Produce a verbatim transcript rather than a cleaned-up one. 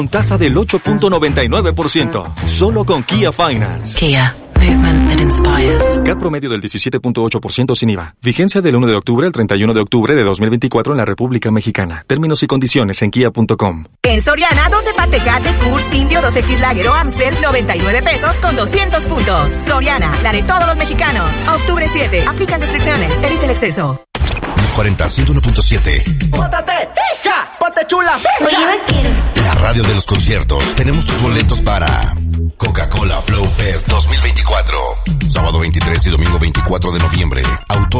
con tasa del ocho punto noventa y nueve por ciento. Solo con Kia Finance. Kia. Movement that inspires. C A T promedio del diecisiete punto ocho por ciento sin I V A. Vigencia del uno de octubre al treinta y uno de octubre de dos mil veinticuatro en la República Mexicana. Términos y condiciones en kia punto com. En Soriana, doce Tecate, Kurs, Indio, dos equis Lager o Amstel, noventa y nueve pesos con doscientos puntos. Soriana, la de todos los mexicanos. Octubre siete. Aplican restricciones. Evita el exceso. Los cuarenta, ciento uno punto siete. ¡Póntate! ¡Fija! ¡Ponte chula! Oye, vaquero. La radio de los conciertos. Tenemos tus boletos para Coca-Cola Flow Fest dos mil veinticuatro. Sábado veintitrés y domingo veinticuatro de noviembre. Autor